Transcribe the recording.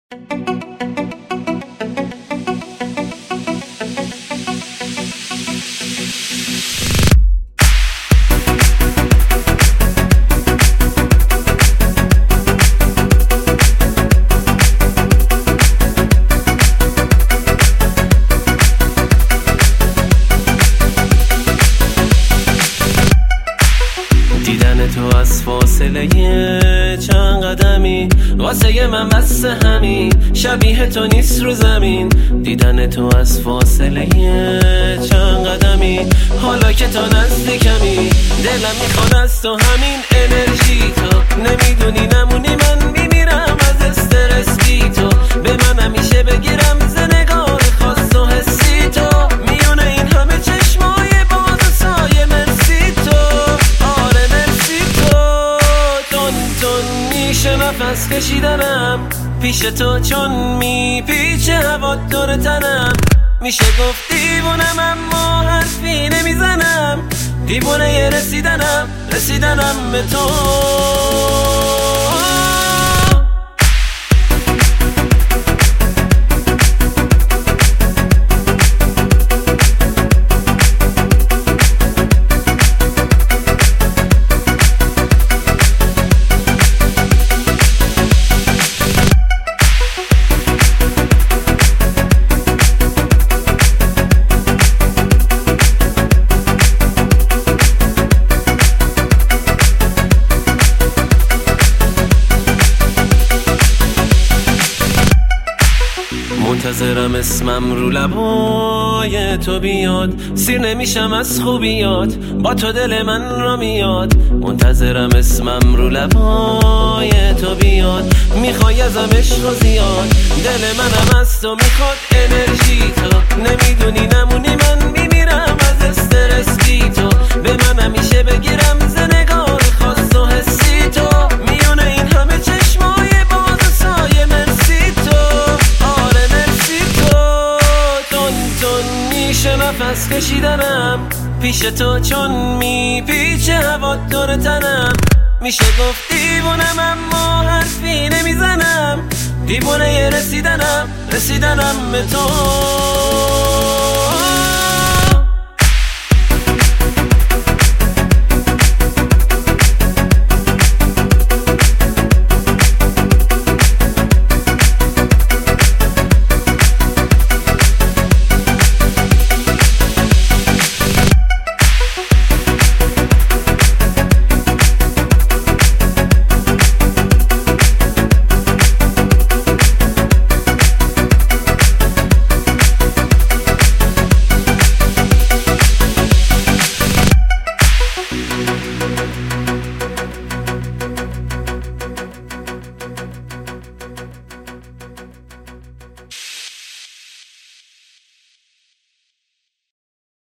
دیدن تو از فاصله چند قدمی واسه من بس همین، شبیه تو نیست رو زمین. دیدن تو از فاصله چند قدمی، حالا که تو نزدیکمی دلم میخواد از تو همین انرژی. تو نمیدونی نمونی من میمیرم از استرس بی تو. به من همیشه بگیرم ز نگاه خاص و حسی تو. میونه این همه چشمای باز و سایه مرسی تو. آره مرسی تو. تون تون میشه نفس کشیدنم پیش تو، چون میپیچه هوا دور تنم. میشه گفت دیوونم اما حرفی نمیزنم. دیوونه یه رسیدنم به تو. منتظرم اسمم رو لبای تو بیاد، سیر نمیشم از خوبیات، با تو دل من را میاد. منتظرم اسمم رو لبای تو بیاد، میخوای ازم عشق و زیاد. دل منم از تو میخواد انرژی تو. نمیدونی نمونی من میمیرم از استرس بی تو. به من همیشه بگیرم ز نگاه خاص و حسی تو. میونه این همه چشمای باز و سایه مرسی تو. آره مرسی تو. تون تون میشه نفس کشیدنم پیش تو، چون میپیچه هوا دور تنم. میشه گفت دیوونم اما حرفی نمیزنم. دیوونه یه رسیدنم به تو.